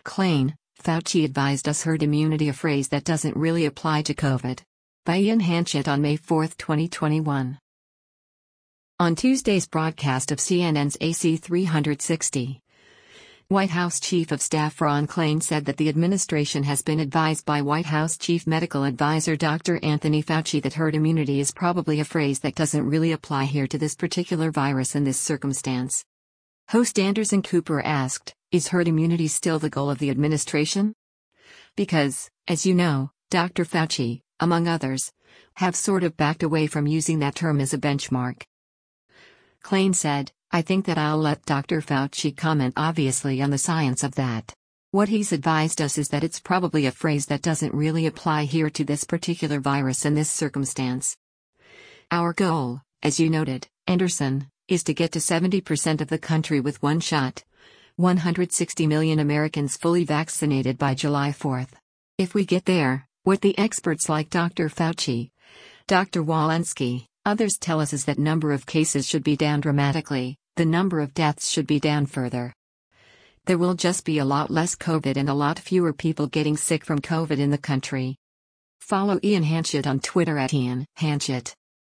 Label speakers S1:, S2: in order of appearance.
S1: Klain, Fauci advised us herd immunity, a phrase that doesn't really apply to COVID. By Ian Hanchett on May 4, 2021. On Tuesday's broadcast of CNN's AC 360, White House Chief of Staff Ron Klain said that the administration has been advised by White House Chief Medical Advisor Dr. Anthony Fauci that herd immunity is probably a phrase that doesn't really apply here to this particular virus in this circumstance. Host Anderson Cooper asked, "Is herd immunity still the goal of the administration?" Because, as you know, Dr. Fauci, among others, have sort of backed away from using that term as a benchmark. Klain said, "I think that I'll let Dr. Fauci comment obviously on the science of that. What he's advised us is that it's probably a phrase that doesn't really apply here to this particular virus in this circumstance. Our goal, as you noted, Anderson, is to get to 70% of the country with one shot. 160 million Americans fully vaccinated by July 4. If we get there, what the experts like Dr. Fauci, Dr. Walensky, others tell us is that number of cases should be down dramatically, the number of deaths should be down further. There will just be a lot less COVID and a lot fewer people getting sick from COVID in the country." Follow Ian Hanchett on Twitter at Ian Hanchett.